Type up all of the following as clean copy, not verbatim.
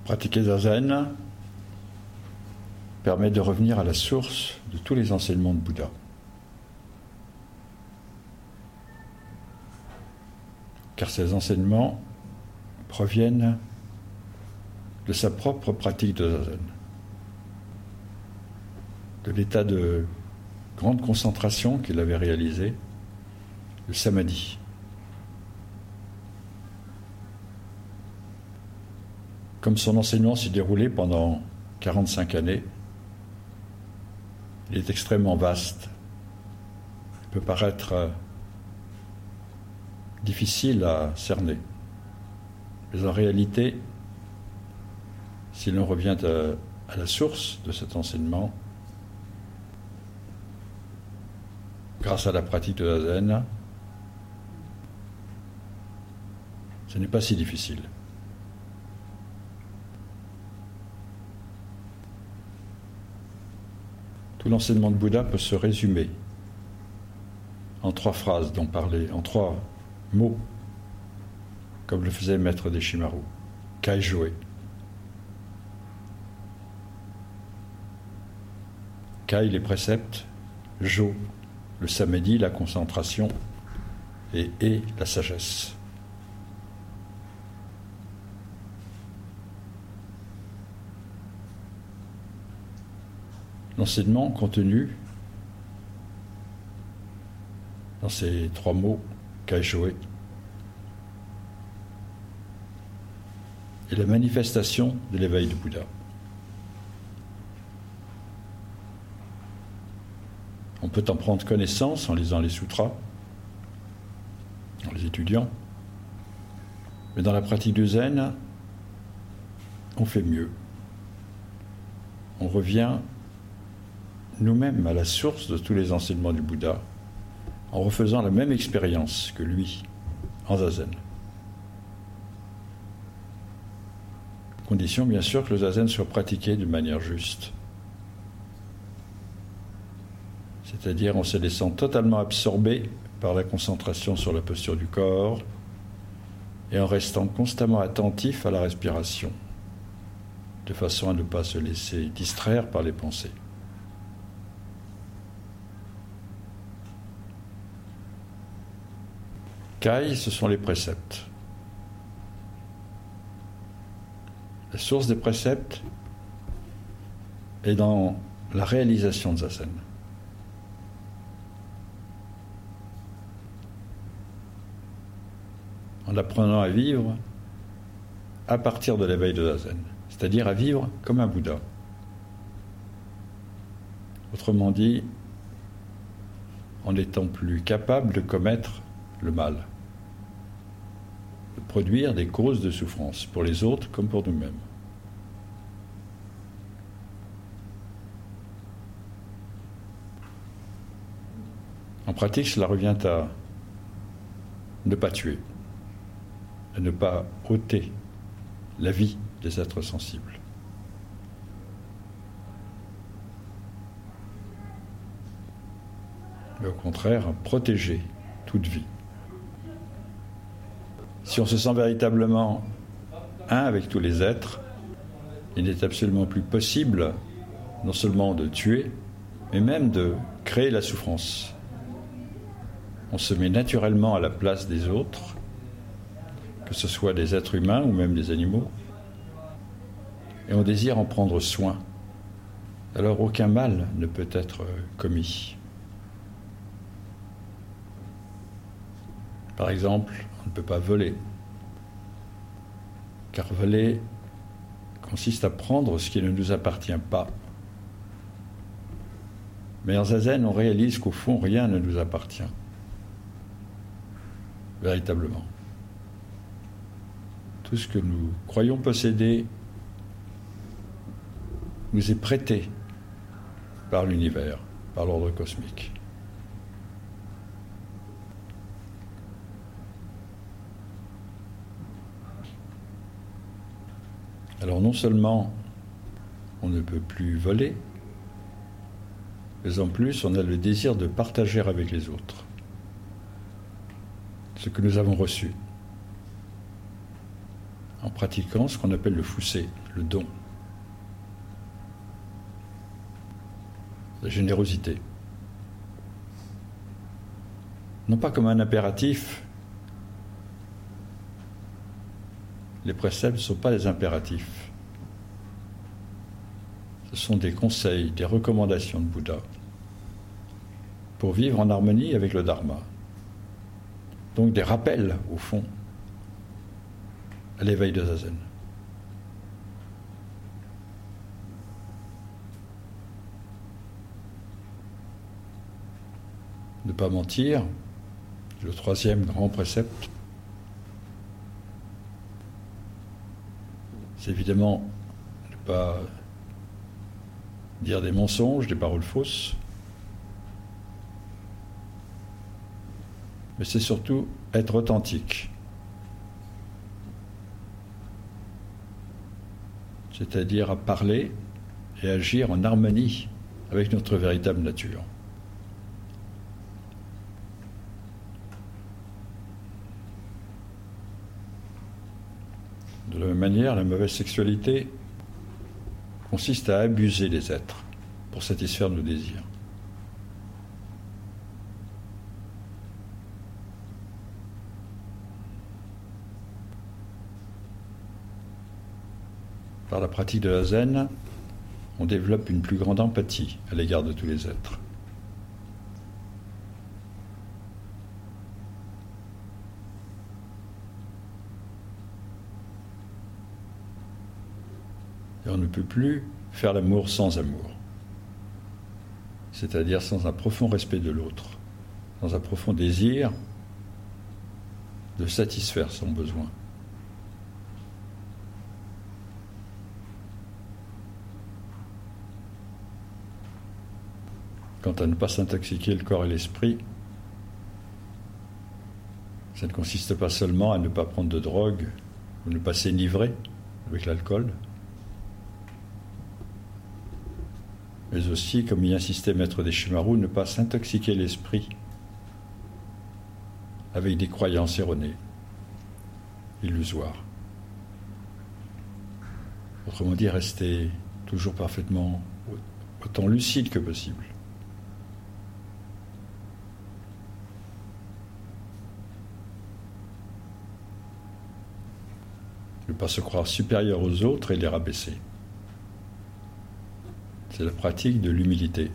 Pratiquer Zazen permet de revenir à la source de tous les enseignements de Bouddha. Car ces enseignements proviennent de sa propre pratique de Zazen, de l'état de grande concentration qu'il avait réalisé, le samadhi. Comme son enseignement s'est déroulé pendant 45 années, il est extrêmement vaste. Il peut paraître difficile à cerner. Mais en réalité, si l'on revient à la source de cet enseignement, grâce à la pratique de la Zazen, ce n'est pas si difficile. Tout l'enseignement de Bouddha peut se résumer en 3 phrases dont parler, en 3 mots, comme le faisait Maître Deshimaru. Kai-joe. Kai, les préceptes, Jo, le samadhi, la concentration, et la sagesse. L'enseignement contenu dans ces 3 mots, Kai-joe, est la manifestation de l'éveil de Bouddha. On peut en prendre connaissance en lisant les sutras, en les étudiant, mais dans la pratique du zen, on fait mieux. On revient nous-mêmes à la source de tous les enseignements du Bouddha, en refaisant la même expérience que lui, en zazen. Condition, bien sûr, que le zazen soit pratiqué de manière juste. C'est-à-dire en se laissant totalement absorber par la concentration sur la posture du corps et en restant constamment attentif à la respiration, de façon à ne pas se laisser distraire par les pensées. Kai, ce sont les préceptes. La source des préceptes est dans la réalisation de Zazen. En apprenant à vivre à partir de l'éveil de Zazen, c'est-à-dire à vivre comme un Bouddha. Autrement dit, en n'étant plus capable de commettre le mal, de produire des causes de souffrance pour les autres comme pour nous-mêmes. En pratique, cela revient à ne pas tuer, à ne pas ôter la vie des êtres sensibles. Mais au contraire, à protéger toute vie. Si on se sent véritablement un avec tous les êtres, il n'est absolument plus possible non seulement de tuer, mais même de créer la souffrance. On se met naturellement à la place des autres, que ce soit des êtres humains ou même des animaux, et on désire en prendre soin. Alors aucun mal ne peut être commis. Par exemple, on ne peut pas voler, car voler consiste à prendre ce qui ne nous appartient pas. Mais en Zazen, on réalise qu'au fond, rien ne nous appartient, véritablement. Tout ce que nous croyons posséder nous est prêté par l'univers, par l'ordre cosmique. Alors non seulement on ne peut plus voler, mais en plus on a le désir de partager avec les autres ce que nous avons reçu. en pratiquant ce qu'on appelle le foussé, le don, la générosité. Non pas comme un impératif. Les préceptes ne sont pas des impératifs. Ce sont des conseils, des recommandations de Bouddha pour vivre en harmonie avec le Dharma. Donc des rappels, au fond, à l'éveil de Zazen. Ne pas mentir, le troisième grand précepte, c'est évidemment ne pas dire des mensonges, des paroles fausses, mais c'est surtout être authentique. C'est-à-dire à parler et agir en harmonie avec notre véritable nature. De la même manière, la mauvaise sexualité consiste à abuser les êtres pour satisfaire nos désirs. Par la pratique de la zen, on développe une plus grande empathie à l'égard de tous les êtres. Et on ne peut plus faire l'amour sans amour, c'est-à-dire sans un profond respect de l'autre, sans un profond désir de satisfaire son besoin. Quant à ne pas s'intoxiquer le corps et l'esprit, ça ne consiste pas seulement à ne pas prendre de drogue ou ne pas s'enivrer avec l'alcool, mais aussi, comme y insistait Maître Deshimaru, ne pas s'intoxiquer l'esprit avec des croyances erronées, illusoires. Autrement dit, rester toujours parfaitement autant lucide que possible. Ne pas se croire supérieur aux autres et les rabaisser. C'est la pratique de l'humilité.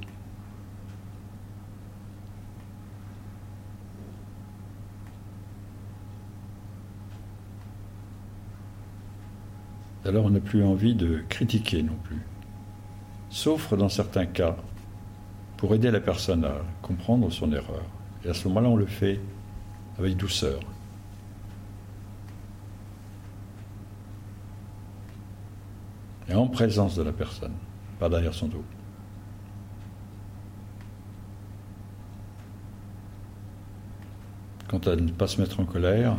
Alors on n'a plus envie de critiquer non plus, sauf dans certains cas, pour aider la personne à comprendre son erreur. Et à ce moment-là, on le fait avec douceur. Et en présence de la personne, pas derrière son dos. Quant à ne pas se mettre en colère,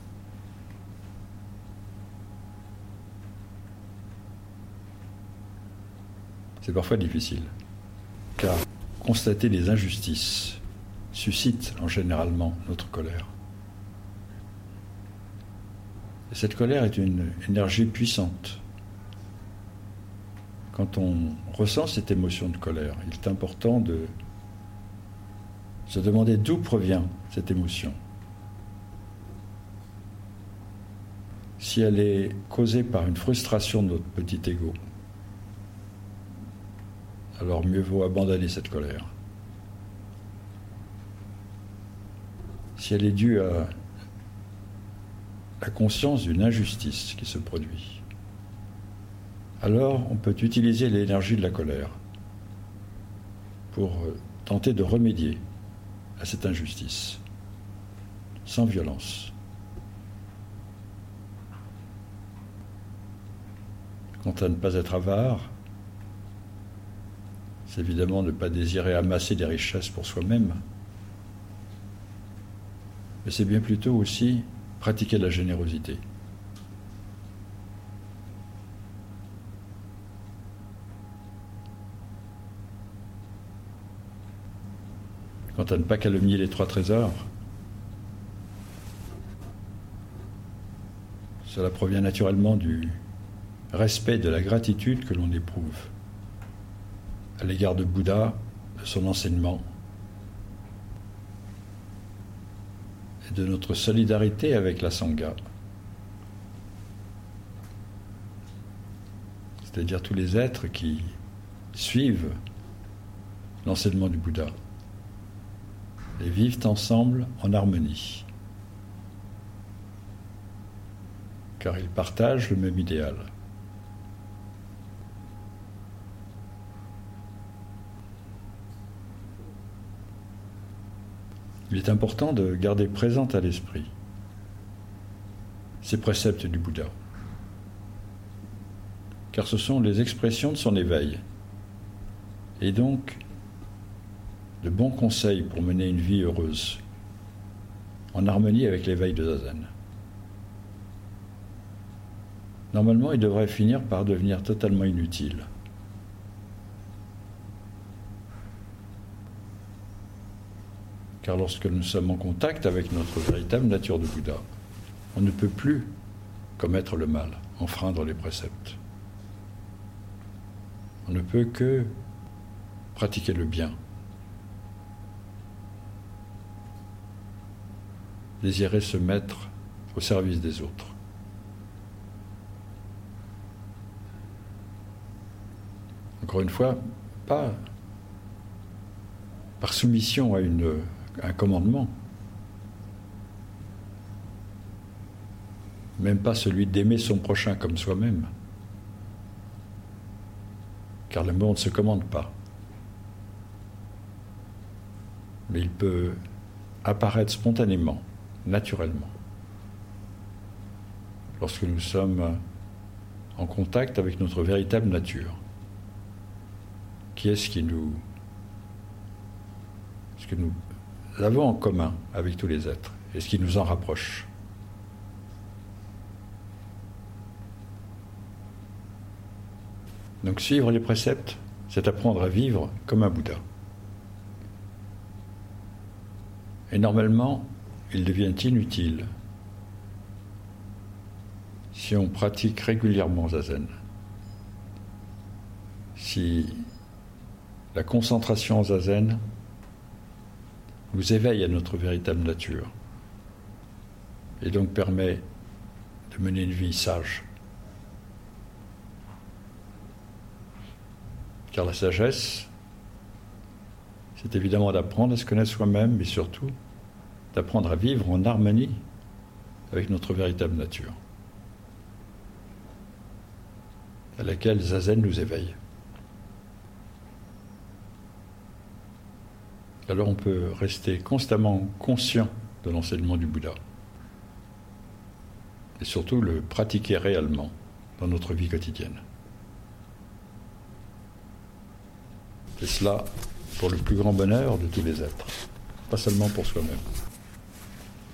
c'est parfois difficile, car constater les injustices suscite en généralement notre colère. Et cette colère est une énergie puissante. Quand on ressent cette émotion de colère, il est important de se demander d'où provient cette émotion. Si elle est causée par une frustration de notre petit ego, alors mieux vaut abandonner cette colère. Si elle est due à la conscience d'une injustice qui se produit, alors on peut utiliser l'énergie de la colère pour tenter de remédier à cette injustice, sans violence. Quant à ne pas être avare, c'est évidemment ne pas désirer amasser des richesses pour soi-même, mais c'est bien plutôt aussi pratiquer la générosité. Quant à ne pas calomnier les trois trésors, Cela provient naturellement du respect de la gratitude que l'on éprouve à l'égard de Bouddha, de son enseignement et de notre solidarité avec la Sangha, c'est-à-dire tous les êtres qui suivent l'enseignement du Bouddha et vivent ensemble en harmonie, car ils partagent le même idéal. Il est important de garder présent à l'esprit ces préceptes du Bouddha, car ce sont les expressions de son éveil, et donc de bons conseils pour mener une vie heureuse, en harmonie avec l'éveil de Zazen. Normalement, il devrait finir par devenir totalement inutile. Car lorsque nous sommes en contact avec notre véritable nature de Bouddha, on ne peut plus commettre le mal, enfreindre les préceptes. On ne peut que pratiquer le bien, désirer se mettre au service des autres. Encore une fois, pas par soumission à un commandement, même pas celui d'aimer son prochain comme soi-même, car l'amour ne se commande pas. Mais il peut apparaître spontanément, naturellement, lorsque nous sommes en contact avec notre véritable nature. Qui est ce que nous avons en commun avec tous les êtres et ce qui nous en rapproche. Donc suivre les préceptes, c'est apprendre à vivre comme un Bouddha. Et normalement, ils deviennent inutiles si on pratique régulièrement Zazen. Si la concentration en Zazen nous éveille à notre véritable nature et donc permet de mener une vie sage. Car la sagesse, c'est évidemment d'apprendre à se connaître soi-même, mais surtout d'apprendre à vivre en harmonie avec notre véritable nature, à laquelle Zazen nous éveille. Alors on peut rester constamment conscient de l'enseignement du Bouddha et surtout le pratiquer réellement dans notre vie quotidienne. C'est cela pour le plus grand bonheur de tous les êtres, pas seulement pour soi-même.